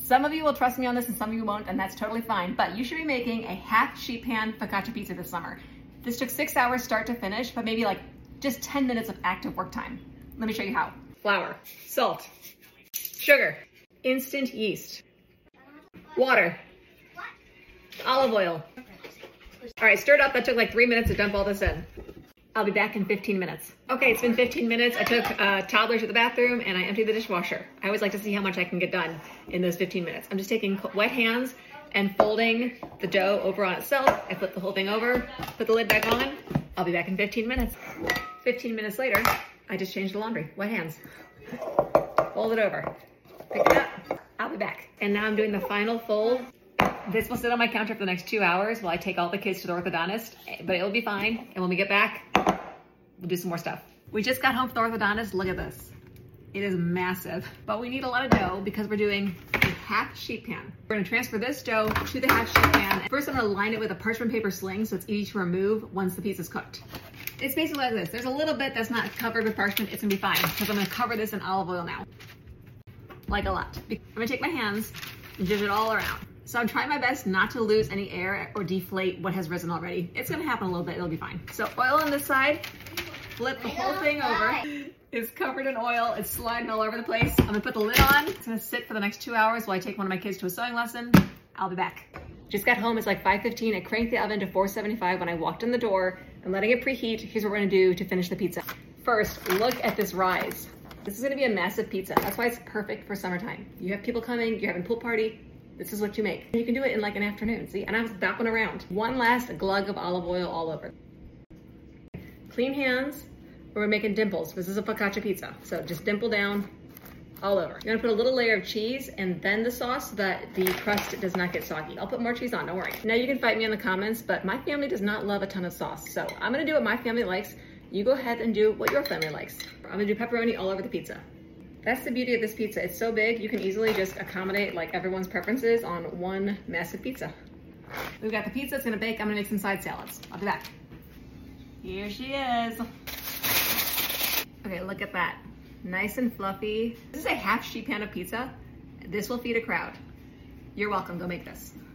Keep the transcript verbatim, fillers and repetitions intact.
Some of you will trust me on this and some of you won't, and that's totally fine, but you should be making a half sheet pan focaccia pizza this summer. This took six hours start to finish, but maybe like just ten minutes of active work time. Let me show you how. Flour, salt, sugar, instant yeast, water, olive oil. All right, stir it up. That took like three minutes to dump all this in. I'll be back in fifteen minutes. Okay, it's been fifteen minutes. I took uh, toddler to the bathroom and I emptied the dishwasher. I always like to see how much I can get done in those fifteen minutes. I'm just taking wet hands and folding the dough over on itself. I flip the whole thing over, put the lid back on. I'll be back in fifteen minutes. fifteen minutes later, I just changed the laundry. Wet hands. Fold it over. Pick it up. I'll be back. And now I'm doing the final fold. This will sit on my counter for the next two hours while I take all the kids to the orthodontist, but it'll be fine. And when we get back, we'll do some more stuff. We just got home from the orthodontist. Look at this. It is massive, but we need a lot of dough because we're doing a half sheet pan. We're gonna transfer this dough to the half sheet pan. First, I'm gonna line it with a parchment paper sling so it's easy to remove once the pizza's cooked. It's basically like this. There's a little bit that's not covered with parchment. It's gonna be fine because I'm gonna cover this in olive oil now. Like a lot. I'm gonna take my hands and dish it all around. So I'm trying my best not to lose any air or deflate what has risen already. It's gonna happen a little bit, it'll be fine. So oil on this side, flip the whole thing over. It's covered in oil, it's sliding all over the place. I'm gonna put the lid on. It's gonna sit for the next two hours while I take one of my kids to a sewing lesson. I'll be back. Just got home, it's like five fifteen. I cranked the oven to four seventy-five when I walked in the door. I'm letting it preheat. Here's what we're gonna do to finish the pizza. First, look at this rise. This is gonna be a massive pizza. That's why it's perfect for summertime. You have people coming, you're having a pool party, this is what you make. You can do it in like an afternoon, see? And I was bopping around. One last glug of olive oil all over. Clean hands, or we're making dimples. This is a focaccia pizza, so just dimple down all over. You're gonna put a little layer of cheese and then the sauce so that the crust does not get soggy. I'll put more cheese on, don't worry. Now you can fight me in the comments, but my family does not love a ton of sauce, so I'm gonna do what my family likes. You go ahead and do what your family likes. I'm gonna do pepperoni all over the pizza. That's the beauty of this pizza. It's so big, you can easily just accommodate like everyone's preferences on one massive pizza. We've got the pizza, it's gonna bake. I'm gonna make some side salads. I'll be back. Here she is. Okay, look at that. Nice and fluffy. This is a half sheet pan of pizza. This will feed a crowd. You're welcome, go make this.